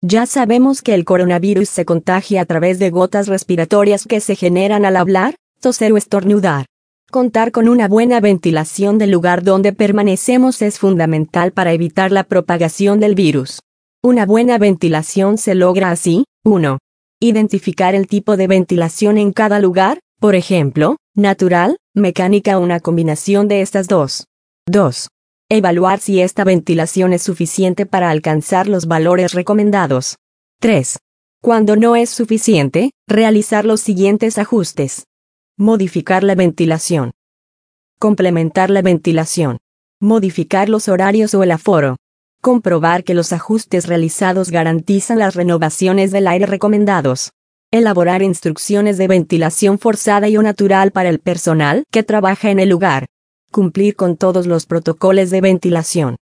Ya sabemos que el coronavirus se contagia a través de gotas respiratorias que se generan al hablar, toser o estornudar. Contar con una buena ventilación del lugar donde permanecemos es fundamental para evitar la propagación del virus. Una buena ventilación se logra así: 1. Identificar el tipo de ventilación en cada lugar, por ejemplo, natural, mecánica o una combinación de estas dos. 2. Evaluar si esta ventilación es suficiente para alcanzar los valores recomendados. 3. Cuando no es suficiente, realizar los siguientes ajustes. Modificar la ventilación. Complementar la ventilación. Modificar los horarios o el aforo. Comprobar que los ajustes realizados garantizan las renovaciones del aire recomendados. Elaborar instrucciones de ventilación forzada y o natural para el personal que trabaja en el lugar. Cumplir con todos los protocolos de ventilación.